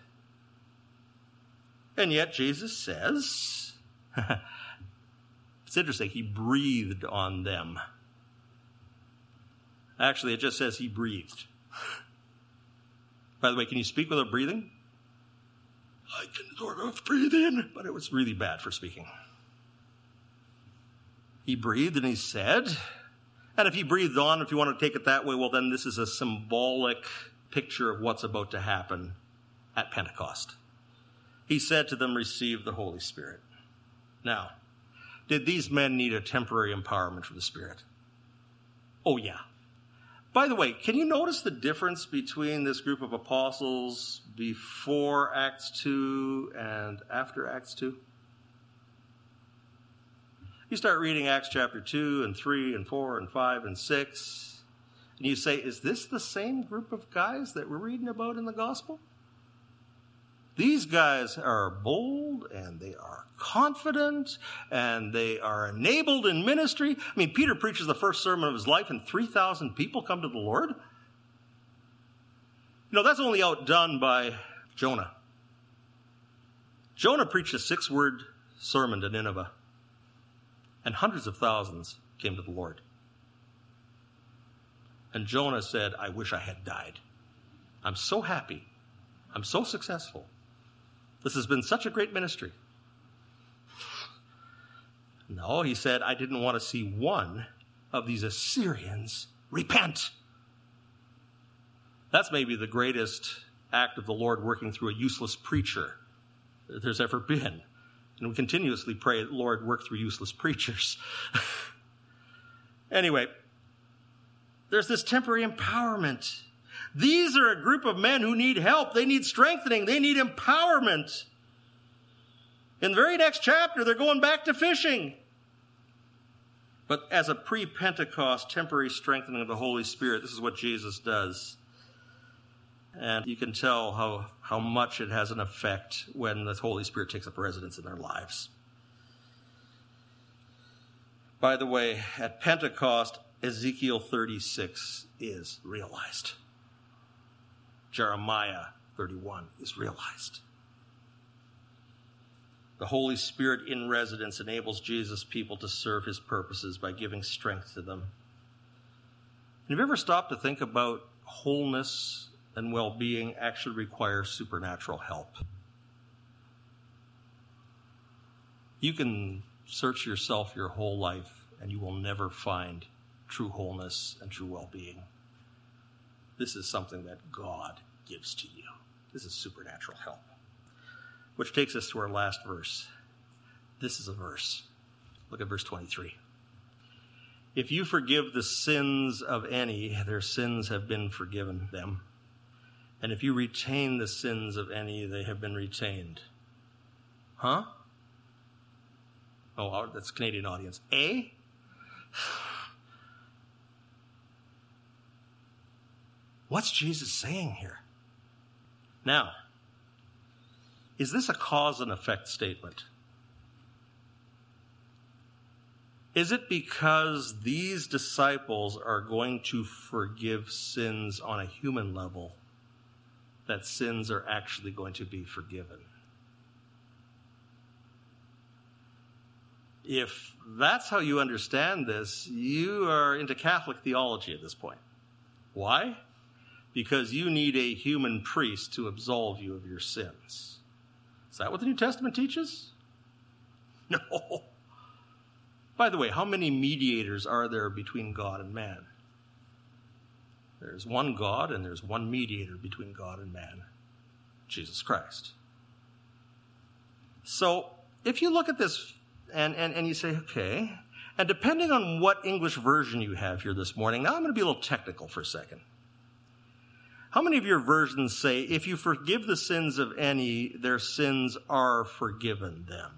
And yet Jesus says, it's interesting, he breathed on them. Actually, it just says he breathed. By the way, can you speak without breathing? I can sort of breathe in, but it was really bad for speaking. He breathed and he said, and if he breathed on, if you want to take it that way, well, then this is a symbolic picture of what's about to happen at Pentecost. He said to them, receive the Holy Spirit. Now, did these men need a temporary empowerment from the Spirit? Oh, yeah. By the way, can you notice the difference between this group of apostles before Acts 2 and after Acts 2? You start reading Acts chapter 2 and 3 and 4 and 5 and 6, And you say, is this the same group of guys that we're reading about in the gospel? These guys are bold, and they are confident, and they are enabled in ministry. I mean, Peter preaches the first sermon of his life, and 3,000 people come to the Lord. That's only outdone by Jonah. Jonah preached a 6-word sermon to Nineveh, and hundreds of thousands came to the Lord. And Jonah said, I wish I had died. I'm so happy. I'm so successful. This has been such a great ministry. No, he said, I didn't want to see one of these Assyrians repent. That's maybe the greatest act of the Lord working through a useless preacher that there's ever been. And we continuously pray, Lord, work through useless preachers. Anyway, there's this temporary empowerment. These are a group of men who need help. They need strengthening. They need empowerment. In the very next chapter, they're going back to fishing. But as a pre-Pentecost temporary strengthening of the Holy Spirit, this is what Jesus does. And you can tell how much it has an effect when the Holy Spirit takes up residence in their lives. By the way, at Pentecost, Ezekiel 36 is realized. Jeremiah 31 is realized. The Holy Spirit in residence enables Jesus' people to serve his purposes by giving strength to them. Have you ever stopped to think about wholeness and well-being actually require supernatural help? You can search yourself your whole life and you will never find true wholeness and true well-being. This is something that God gives to you. This is supernatural help. Which takes us to our last verse. This is a verse. Look at verse 23. If you forgive the sins of any, their sins have been forgiven them. And if you retain the sins of any, they have been retained. Huh? Oh, that's a Canadian audience. Eh? What's Jesus saying here? Now, is this a cause and effect statement? Is it because these disciples are going to forgive sins on a human level that sins are actually going to be forgiven? If that's how you understand this, you are into Catholic theology at this point. Why? Because you need a human priest to absolve you of your sins. Is that what the New Testament teaches? No. By the way, how many mediators are there between God and man? There's one God and there's one mediator between God and man, Jesus Christ. So if you look at this and you say, okay, and depending on what English version you have here this morning, now I'm going to be a little technical for a second. How many of your versions say, if you forgive the sins of any, their sins are forgiven them?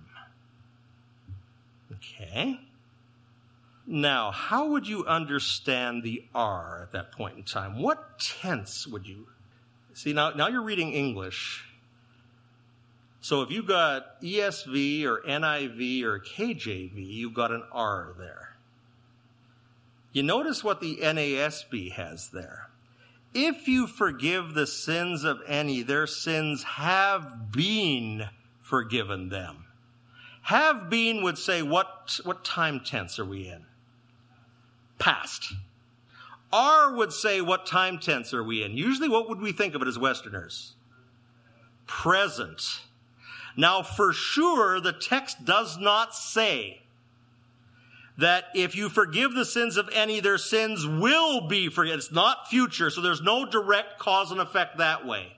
Okay. Now, how would you understand the are at that point in time? What tense would you... See, now you're reading English. So if you got ESV or NIV or KJV, you've got an are there. You notice what the NASB has there. If you forgive the sins of any, their sins have been forgiven them. Have been would say, what time tense are we in? Past. Are would say, what time tense are we in? Usually what would we think of it as Westerners? Present. Now for sure, the text does not say that if you forgive the sins of any, their sins will be forgiven. It's not future, so there's no direct cause and effect that way.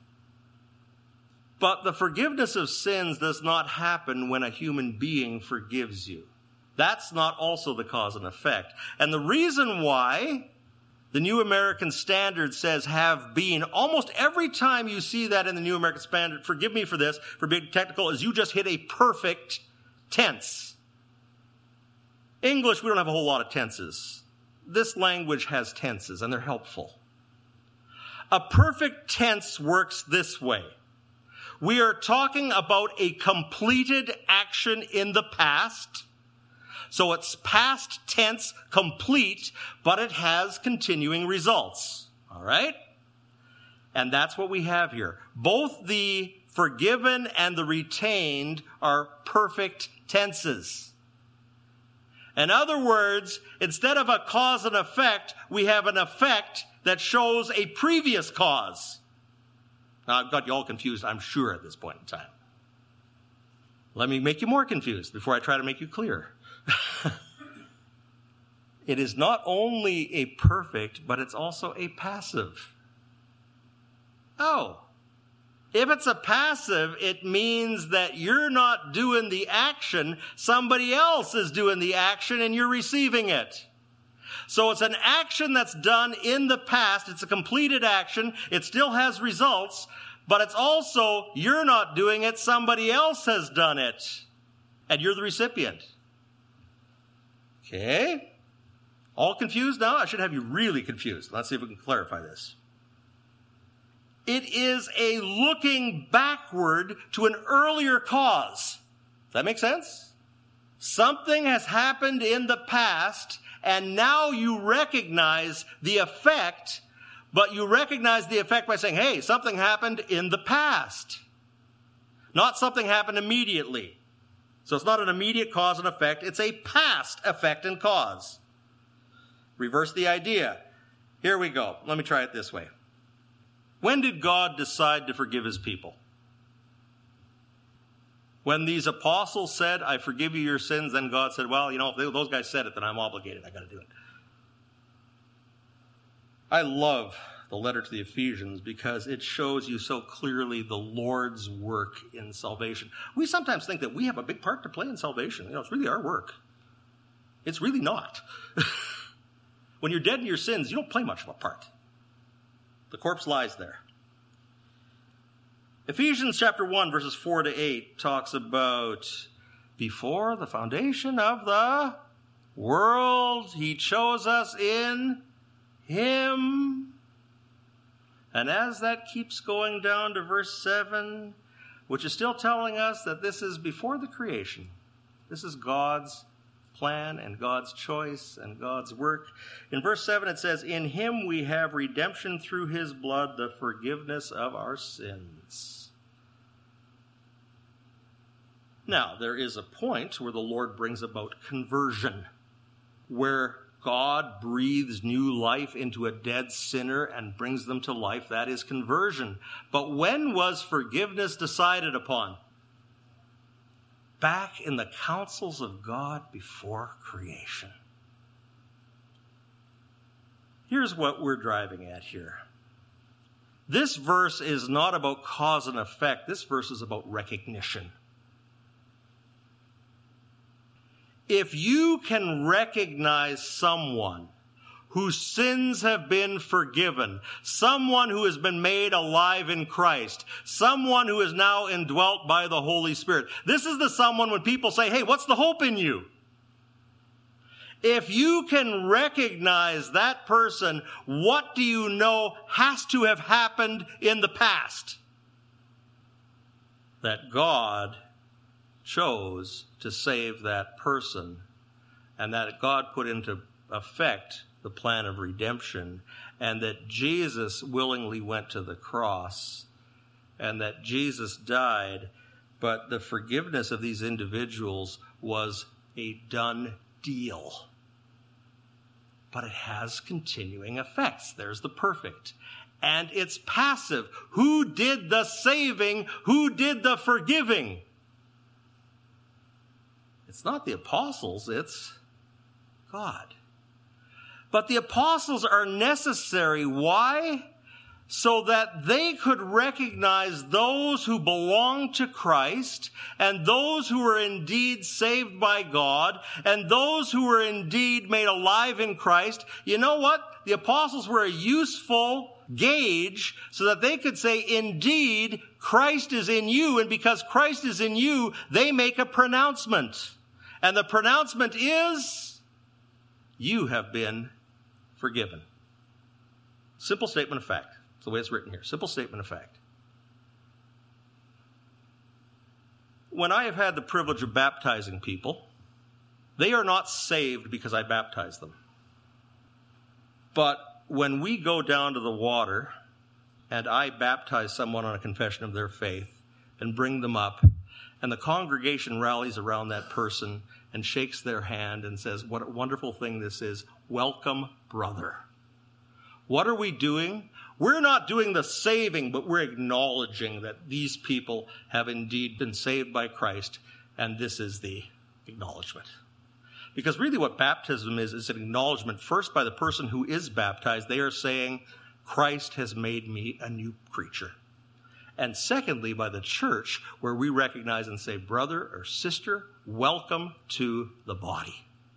But the forgiveness of sins does not happen when a human being forgives you. That's not also the cause and effect. And the reason why the New American Standard says have been, almost every time you see that in the New American Standard, forgive me for this, for being technical, is you just hit a perfect tense. English, we don't have a whole lot of tenses. this language has tenses, and they're helpful. A perfect tense works this way. We are talking about a completed action in the past. So it's past tense complete, but it has continuing results. All right? And that's what we have here. Both the forgiven and the retained are perfect tenses. In other words, instead of a cause and effect, we have an effect that shows a previous cause. Now, I've got you all confused, I'm sure, at this point in time. Let me make you more confused before I try to make you clear. It is not only a perfect, but it's also a passive. Oh, if it's a passive, it means that you're not doing the action, somebody else is doing the action and you're receiving it. So it's an action that's done in the past. It's a completed action. It still has results, but it's also, you're not doing it, somebody else has done it, and you're the recipient. Okay? All confused now? I should have you really confused. Let's see if we can clarify this. It is a looking backward to an earlier cause. Does that make sense? Something has happened in the past, and now you recognize the effect, but you recognize the effect by saying, hey, something happened in the past. Not something happened immediately. So it's not an immediate cause and effect, it's a past effect and cause. Reverse the idea. Here we go. Let me try it this way. When did God decide to forgive his people? When these apostles said, I forgive you your sins, then God said, well, if those guys said it, then I'm obligated. I got to do it. I love the letter to the Ephesians because it shows you so clearly the Lord's work in salvation. We sometimes think that we have a big part to play in salvation. It's really our work. It's really not. When you're dead in your sins, you don't play much of a part. The corpse lies there. Ephesians chapter 1, verses 4 to 8 talks about before the foundation of the world, he chose us in him. And as that keeps going down to verse 7, which is still telling us that this is before the creation. This is God's plan and God's choice and God's work. In verse 7 it says, in him we have redemption through his blood, the forgiveness of our sins. Now, there is a point where the Lord brings about conversion, where God breathes new life into a dead sinner and brings them to life. That is conversion. But when was forgiveness decided upon? Back in the counsels of God before creation. Here's what we're driving at here. This verse is not about cause and effect. This verse is about recognition. If you can recognize someone whose sins have been forgiven, someone who has been made alive in Christ, someone who is now indwelt by the Holy Spirit. This is the someone when people say, hey, what's the hope in you? If you can recognize that person, what do you know has to have happened in the past? That God chose to save that person, and that God put into effect the plan of redemption, and that Jesus willingly went to the cross, and that Jesus died, but the forgiveness of these individuals was a done deal. But it has continuing effects. There's the perfect. And it's passive. Who did the saving? Who did the forgiving? It's not the apostles, it's God. But the apostles are necessary. Why? So that they could recognize those who belong to Christ, and those who are indeed saved by God, and those who are indeed made alive in Christ. You know what? The apostles were a useful gauge so that they could say, indeed, Christ is in you, and because Christ is in you, they make a pronouncement. And the pronouncement is, you have been forgiven. Simple statement of fact. That's the way it's written here. Simple statement of fact. When I have had the privilege of baptizing people, they are not saved because I baptize them. But when we go down to the water and I baptize someone on a confession of their faith and bring them up, and the congregation rallies around that person and shakes their hand and says, what a wonderful thing this is. Welcome, brother. What are we doing? We're not doing the saving, but we're acknowledging that these people have indeed been saved by Christ, and this is the acknowledgement. Because really what baptism is an acknowledgement first by the person who is baptized. They are saying, Christ has made me a new creature. And secondly, by the church, where we recognize and say, brother or sister, welcome to the body.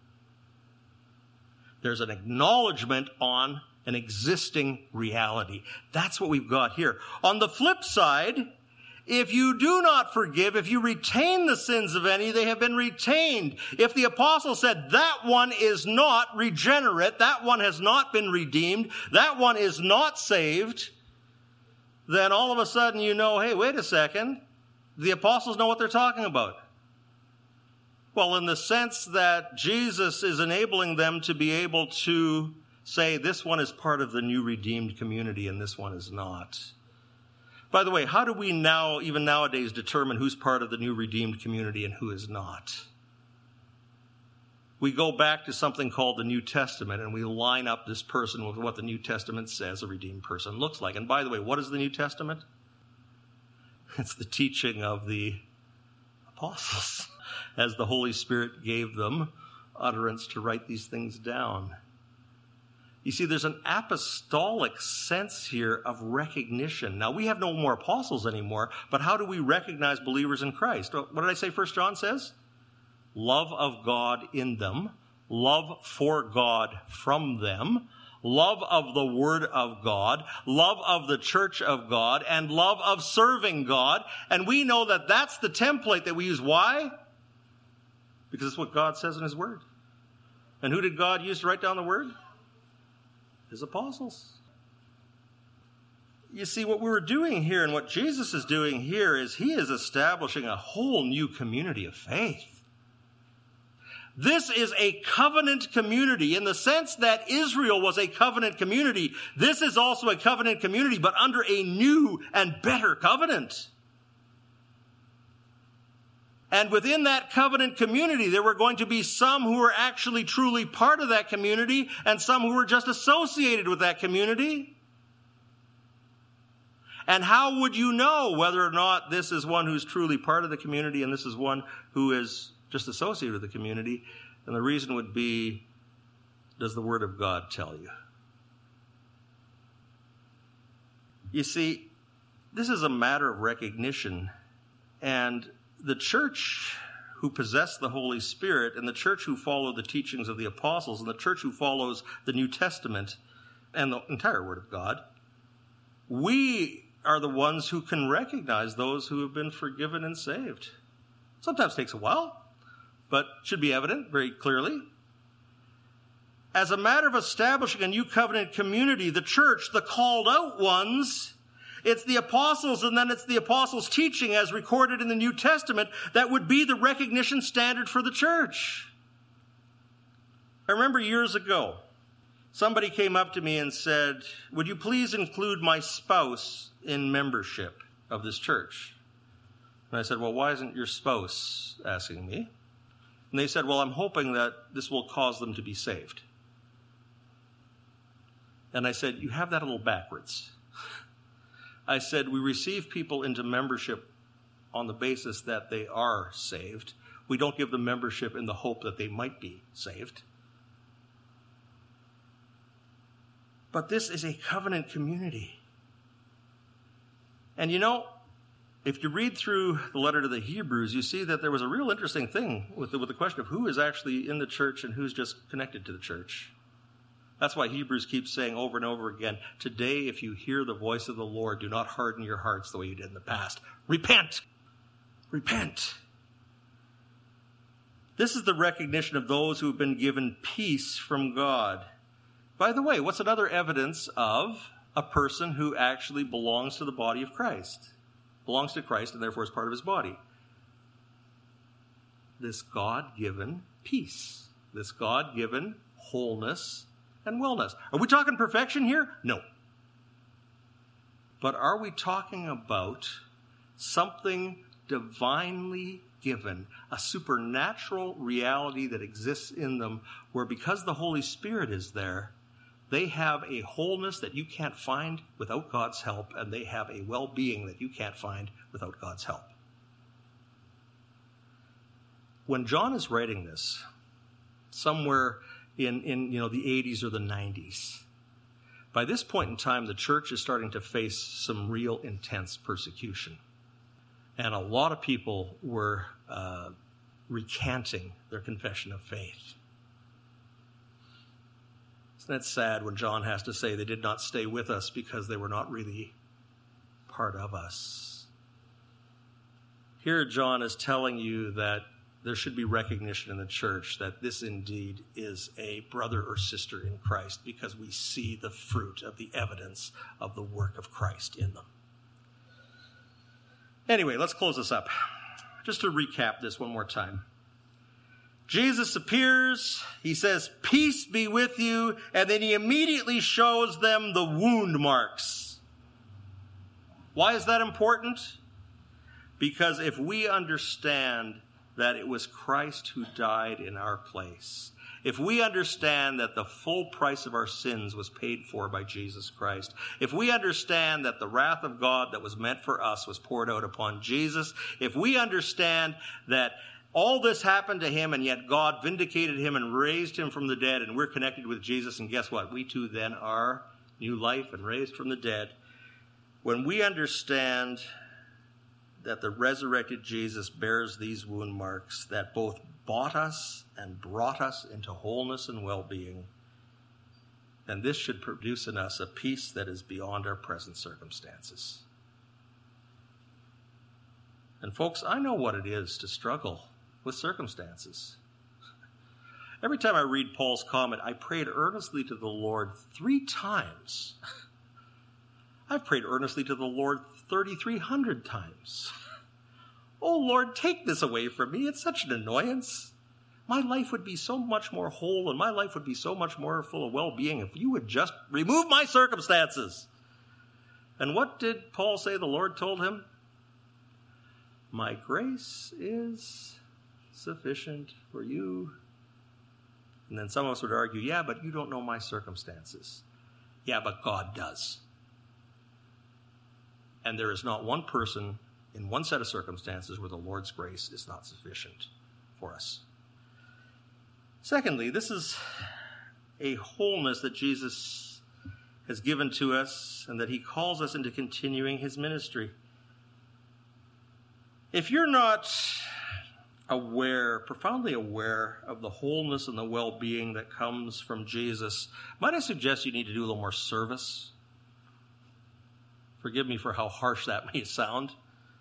There's an acknowledgement on an existing reality. That's what we've got here. On the flip side, if you do not forgive, if you retain the sins of any, they have been retained. If the apostle said that one is not regenerate, that one has not been redeemed, that one is not saved, then all of a sudden you know, hey, wait a second, the apostles know what they're talking about. Well, in the sense that Jesus is enabling them to be able to say this one is part of the new redeemed community and this one is not. By the way, how do we now, even nowadays, determine who's part of the new redeemed community and who is not? We go back to something called the New Testament and we line up this person with what the New Testament says a redeemed person looks like. And by the way, what is the New Testament? It's the teaching of the apostles as the Holy Spirit gave them utterance to write these things down. You see, there's an apostolic sense here of recognition. Now, we have no more apostles anymore, but how do we recognize believers in Christ? What did I say 1 John says? Love of God in them, love for God from them, love of the Word of God, love of the church of God, and love of serving God. And we know that that's the template that we use. Why? Because it's what God says in His Word. And who did God use to write down the Word? His apostles. You see, what we were doing here and what Jesus is doing here is He is establishing a whole new community of faith. This is a covenant community in the sense that Israel was a covenant community. This is also a covenant community, but under a new and better covenant. And within that covenant community, there were going to be some who were actually truly part of that community and some who were just associated with that community. And how would you know whether or not this is one who's truly part of the community and this is one who is just associated with the community? And the reason would be, does the Word of God tell you? You see, this is a matter of recognition, and the church who possess the Holy Spirit and the church who follow the teachings of the apostles and the church who follows the New Testament and the entire Word of God, we are the ones who can recognize those who have been forgiven and saved. Sometimes takes a while, but should be evident very clearly. As a matter of establishing a new covenant community, the church, the called out ones, it's the apostles and then it's the apostles' teaching as recorded in the New Testament that would be the recognition standard for the church. I remember years ago, somebody came up to me and said, would you please include my spouse in membership of this church? And I said, well, why isn't your spouse asking me? And they said, well, I'm hoping that this will cause them to be saved. And I said, you have that a little backwards. I said, we receive people into membership on the basis that they are saved. We don't give them membership in the hope that they might be saved. But this is a covenant community. And you know, if you read through the letter to the Hebrews, you see that there was a real interesting thing with the question of who is actually in the church and who's just connected to the church. That's why Hebrews keeps saying over and over again, today if you hear the voice of the Lord, do not harden your hearts the way you did in the past. Repent! Repent! This is the recognition of those who have been given peace from God. By the way, what's another evidence of a person who actually belongs to the body of Christ? Belongs to Christ and therefore is part of his body. This God-given peace. This God-given wholeness and wellness. Are we talking perfection here? No. But are we talking about something divinely given, a supernatural reality that exists in them where because the Holy Spirit is there, they have a wholeness that you can't find without God's help, and they have a well-being that you can't find without God's help. When John is writing this, somewhere in the 80s or the 90s, by this point in time, the church is starting to face some real intense persecution. And a lot of people were recanting their confession of faith. Isn't that sad when John has to say they did not stay with us because they were not really part of us? Here John is telling you that there should be recognition in the church that this indeed is a brother or sister in Christ because we see the fruit of the evidence of the work of Christ in them. Anyway, let's close this up. Just to recap this one more time. Jesus appears, he says, "Peace be with you," and then he immediately shows them the wound marks. Why is that important? Because if we understand that it was Christ who died in our place, if we understand that the full price of our sins was paid for by Jesus Christ, if we understand that the wrath of God that was meant for us was poured out upon Jesus, if we understand that all this happened to him and yet God vindicated him and raised him from the dead and we're connected with Jesus, and guess what? We too then are new life and raised from the dead. When we understand that the resurrected Jesus bears these wound marks that both bought us and brought us into wholeness and well-being, then this should produce in us a peace that is beyond our present circumstances. And folks, I know what it is to struggle with circumstances. Every time I read Paul's comment, I prayed earnestly to the Lord 3 times. I've prayed earnestly to the Lord 3,300 times. Oh, Lord, take this away from me. It's such an annoyance. My life would be so much more whole and my life would be so much more full of well-being if you would just remove my circumstances. And what did Paul say the Lord told him? My grace is sufficient for you. And then some of us would argue, yeah, but you don't know my circumstances. Yeah, but God does. And there is not one person in one set of circumstances where the Lord's grace is not sufficient for us. Secondly, this is a wholeness that Jesus has given to us and that he calls us into continuing his ministry. If you're not profoundly aware of the wholeness and the well-being that comes from Jesus, might I suggest you need to do a little more service? Forgive me for how harsh that may sound.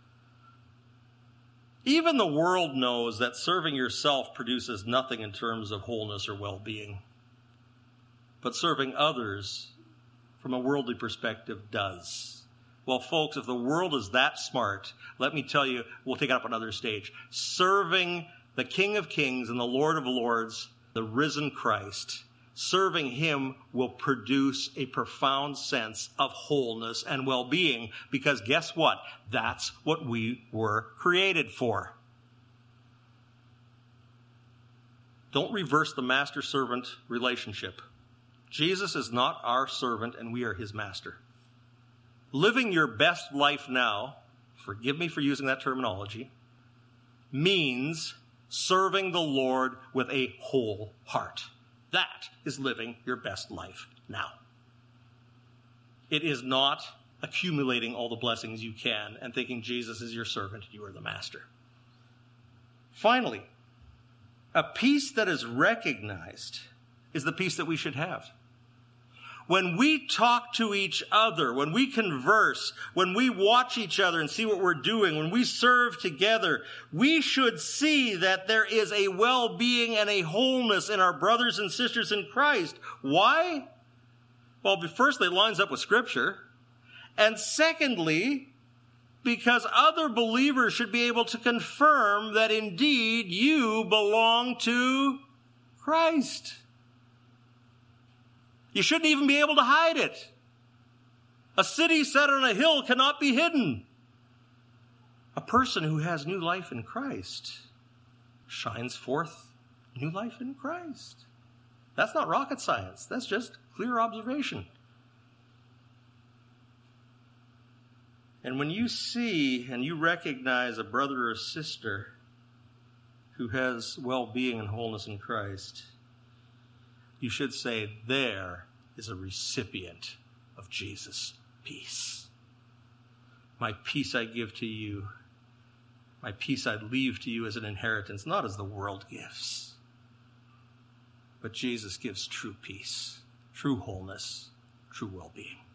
Even the world knows that serving yourself produces nothing in terms of wholeness or well-being. But serving others, from a worldly perspective, does. Well, folks, if the world is that smart, let me tell you, we'll take it up another stage. Serving the King of Kings and the Lord of Lords, the risen Christ, serving him will produce a profound sense of wholeness and well-being, because guess what? That's what we were created for. Don't reverse the master-servant relationship. Jesus is not our servant and we are his master. Living your best life now, forgive me for using that terminology, means serving the Lord with a whole heart. That is living your best life now. It is not accumulating all the blessings you can and thinking Jesus is your servant, you are the master. Finally, a peace that is recognized is the peace that we should have. When we talk to each other, when we converse, when we watch each other and see what we're doing, when we serve together, we should see that there is a well-being and a wholeness in our brothers and sisters in Christ. Why? Well, firstly, it lines up with Scripture. And secondly, because other believers should be able to confirm that indeed you belong to Christ. You shouldn't even be able to hide it. A city set on a hill cannot be hidden. A person who has new life in Christ shines forth new life in Christ. That's not rocket science. That's just clear observation. And when you see and you recognize a brother or sister who has well-being and wholeness in Christ, you should say, there is a recipient of Jesus' peace. My peace I give to you. My peace I leave to you as an inheritance, not as the world gives. But Jesus gives true peace, true wholeness, true well-being.